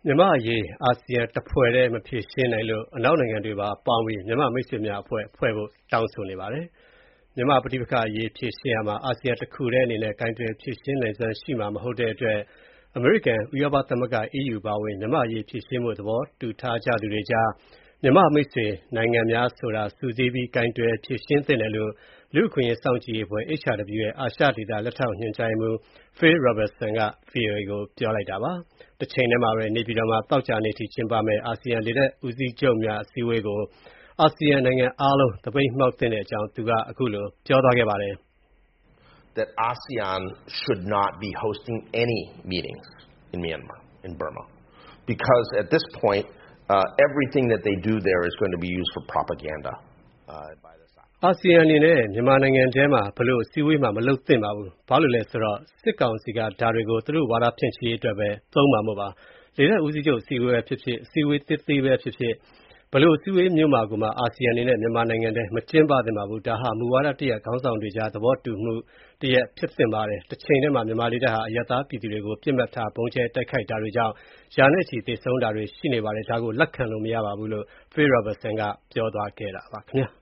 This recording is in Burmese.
မြန်မာ့အရေးအာဆီယံတဖွဲ့တည်းမဖြေရှင်းနိုင်လို့အနောက်နိုင်ငံတွေပါပေါင်းပြီးမြန်မာ့မိတ်ဆွေများအဖွဲ့ဖွဲ့ဖို့တောင်းဆိုနေပါတယ်။မြန်မာ့ပဋိပက္ခအရေးဖြေရှင်းရာမှာအာဆီယံတခုတည်းအနေနဲ့ကိုင်တွယ်ဖြေရှင်းနိုင်စွမ်းရှိမှာမဟုတ်တဲ့အတွက်အမေရိကန်၊ဥရောပသမဂ္ဂ EU ပါဝင်မြန်မာ့အရေးဖြေရှင်းဖို့သဘောတူထားကြသူတွေကြားမြန်မာ့မိတ်ဆွေနိုင်ငံများဆိုတာစုစည်းပြီးကိုင်တွယ်ဖြေရှင်းသင့်တယ်လို့လူ့အခွင့်အရေးစောင့်ကြည့်ရေးအဖွဲ့ HRW ရဲ့အာရှဒေသလက်ထောက်ညွှန်ကြားရေးမှူး Phil Robertson က VOA ကိုပြောလိုက်တာပါ။တချိန်တည်းမှာပဲနေပြည်တော်မှာသောကြာနေ့ထိကျင်းပမယ့်အာဆီယံလေတပ်ဦးစီးချုပ်များအစည်းအဝေးကိုအာဆီယံနိုင်ငံအားလုံးသပိတ်မှောက်သင့်တဲ့အကြောင်းသူကအခုလိုပြောသွားခဲ့ပါတယ်။ That ASEAN should not be hosting any meetings in Myanmar, in Burma, because at this point, everything that they do there is going to be used for propaganda. အာဆီယံအနေနဲ့မြန်မာနိုင်ငံထဲမှာဘယ်လိုအစည်းအဝေးမှမလုပ်သင့်ပါဘူး။ဘာလို့လဲဆိုတော့စစ်ကောင်စီကဒါတွေကိုသူတို့ဝါဒဖြန့်ချိရေးအတွက်ပဲသုံးမှာမို့ပါ။လေတပ်ဦးစီးချုပ်အစည်းအဝေးပဲဖြစ်ဖြစ်အစည်းအဝေးသစ်ပဲဖြစ်ဖြစ်ဘယ်လိုအစည်းအဝေးမျိုးမှာကိုမှအာဆီယံအနေနဲ့မြန်မာနိုင်ငံထဲမကျင်းပသင့်ပါဘူး။ဒါဟာမူဝါဒတရပ်ခေါင်းဆောင်တွေကြားသဘောတူမှုတရပ်ဖြစ်သင့်ပါတယ်။တချိန်တည်းမှာမြန်မာလေတပ်ဟာအရပ်သားပြည်သူတွေကိုပစ်မှတ်ထားဗုံးကျဲတိုက်ခိုက်တာတွေကြောင့်ရာနဲ့ချီသေဆုံးတာတွေရှိနေပါတယ်။ဒါကိုလက်ခံလို့မရပါဘူးလို့ Phil Robertson ကပြောသွားခဲ့တာပါခင်ဗျာ။